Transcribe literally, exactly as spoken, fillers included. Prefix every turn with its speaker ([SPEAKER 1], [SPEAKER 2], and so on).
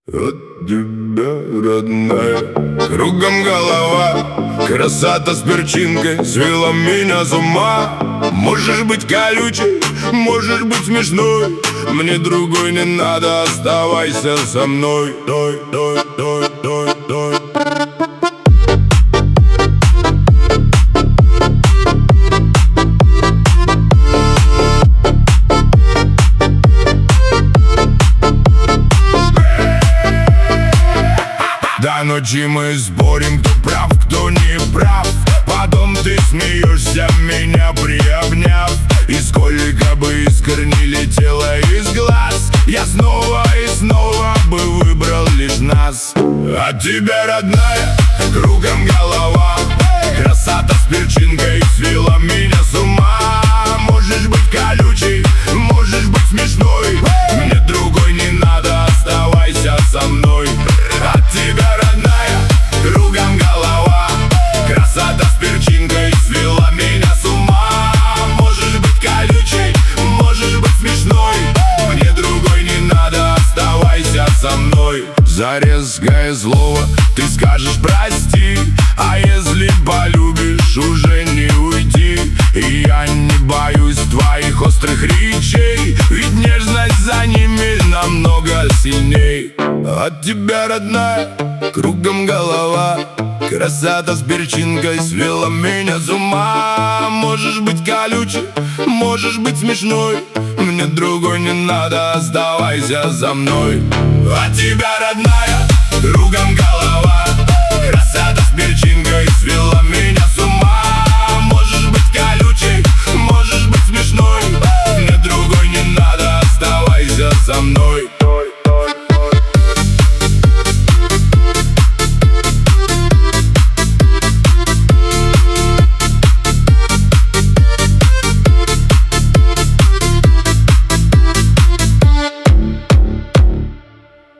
[SPEAKER 1] От тебя, родная, кругом голова. Красота с перчинкой свела меня с ума. Можешь быть колючей, можешь быть смешной, мне другой не надо, оставайся со мной. Той, той, той, той, той. До ночи мы спорим, кто прав, кто не прав. Потом ты смеешься, меня приобняв. И сколько бы искр не летело из глаз, я снова и снова бы выбрал лишь нас. От тебя, родная, кругом голова. Красота с перчинкой свела меня с ума. Можешь быть колючей, можешь быть смешной, мне другой не надо, оставайся со мной. От тебя, родная, кругом голова. Красота с перчинкой свела меня с ума. Можешь быть колючей, можешь быть смешной, мне другой не надо, оставайся со мной. За резкое слово ты скажешь прости, а если полюбишь, уже не уйти. И я не боюсь твоих острых речей, ведь нежность за ними намного сильней. От тебя, родная, кругом голова. Красота с перчинкой свела меня с ума. Можешь быть колючей, можешь быть смешной, мне другой не надо, оставайся за мной. От тебя, родная.